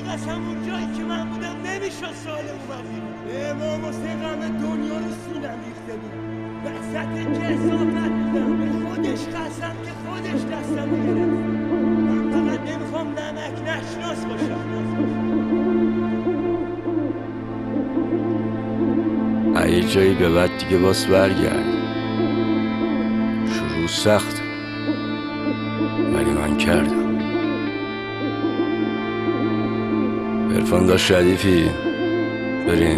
قسم اون جایی که من بودم نمیشد سالم بودم. امام حسین غم دنیا رو سینم ریخته بود. وسط کثافت بودم. به خودش قسم که خودش دستم میگرفت. من فقط نمیخوام نمک نشناس باشم. یه جایی به بعد دیگه باز برگرد. شروع سخت ولی من کردم. عرفان داشت ردیفی بریم.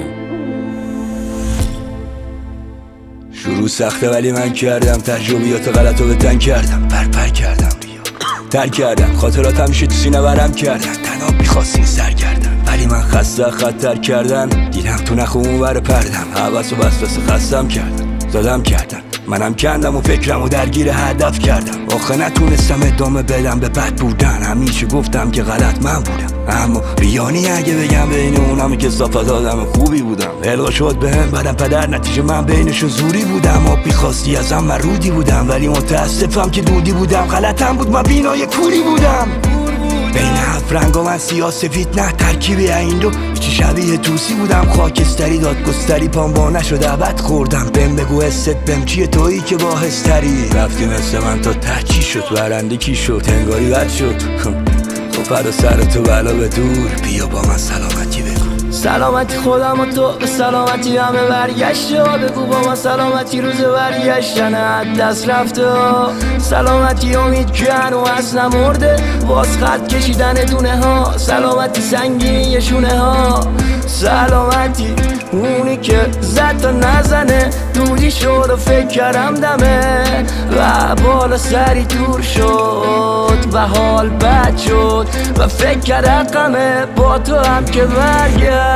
شروع سخته ولی من کردم. تجربیات غلط رو به تن کردم. پر کردم تر کردم. خاطرات همیشه تو سینه برم کردن. تناب بیخواستین سر کردم ولی من خسته خطر کردن. دیدم تو نخو اون ور پردم. حوث و وسوسه خستم کردن. زدم کردن منم کندم و فکرم و درگیر هدف کردم. آخه نتونستم ادامه بدم به بد بودن. همیشه گفتم که غلط من بودم. اما بیانی اگه بگم بین اونم که صافت آدم خوبی بودم. القا شد بهم بعدم پدر نتیجه من بینشون زوری بودم. آب بیخواستی ازم من رودی بودم ولی متاسفم که دودی بودم. غلطم بود من بینای کوری بودم. بین هفت رنگ و من سیاه سفید نه ترکیبی این دو چی شبیه توسی بودم. خاکستری دادگستری پام با نشد ابد خوردم. بهم بگو حست بهم چیه تویی که با هستری. رفتی مثل من تا ته چی شد برنده کی شد تنگاری بد شد. خب فردا سر تو بلا به دور بیا با من سلامتی بگو. سلامتی خودم و تو به سلامتی همه برگشته. بگو با ما سلامتی روز برگشتن دست رفته. سلامتی امید کن و اصلا مرده. باز خط کشیدن دونه ها. سلامتی سنگینی شونه ها. سلامتی اونی که زد تا نزنه. دودی شد و فکر کردم دمه و بالا سری دور شد و حال بد شد و فکر کردم غمه با تو هم که برگردی.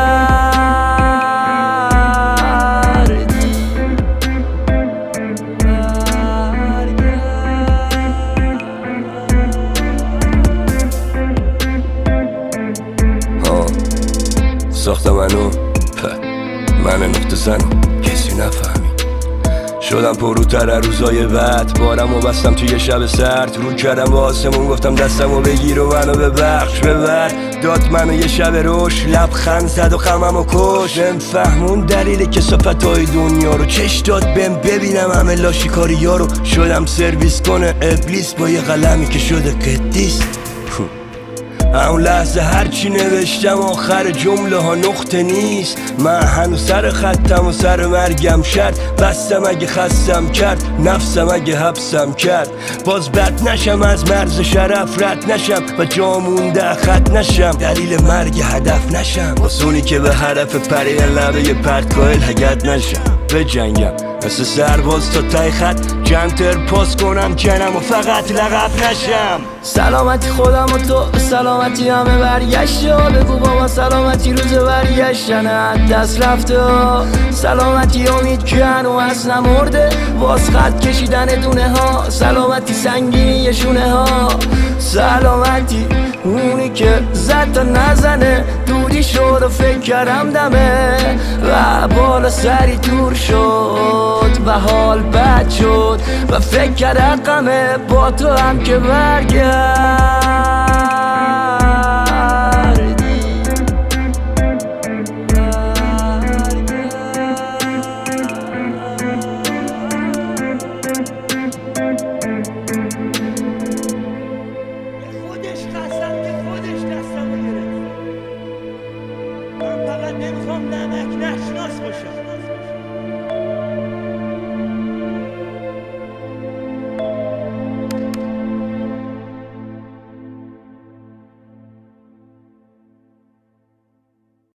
ساخته منو من نقطه زنو کسی نفهمید. شدم پروتر روزای بعد. بارم و بستم توی شب سرد. رو کردم با آسمون گفتم دستمو بگیر و منو ببخش ببر. داد منو یه شب روش لبخند زد و غمم و کش. نمیفهمون دلیل کثافتای دنیا رو. چش داد بهم ببینم همه لاشیکاریا رو. شدم سرویس کنه ابلیس با یه قلمی که شده قدیس. اون لحظه هرچی نوشتم آخر جمله ها نقطه نیست. من هنوز سر خطم و سر مرگم شرط بستم اگه خستم کرد. نفسم اگه حبسم کرد باز بد نشم از مرز شرف رد نشم و جا مونده خط نشم. دلیل مرگ هدف نشم واسونی که به حرف پرین لبه پرت کائل حگت نشم. به جنگم مثل سرباز تا تای خط جمتر پاس کنم جنم و فقط لقب نشم. سلامتی خودم و تو به سلامتی همه برگشته. بگو با ما سلامتی روز برگشتن دست رفته. سلامتی امید کن و اصلا مرده. باز خط کشیدن دونه ها. سلامتی سنگینی شونه ها. سلامتی اونی که زد تا نزنه. دودی شد و فکر کردم دمه و بالا سری دور شد و حال بد شد و فکر کردم غمه با تو هم که برگردی. خودش قسم که خودش دستم میگرفت. من فقط نمیخوام نمک نشناس باشم.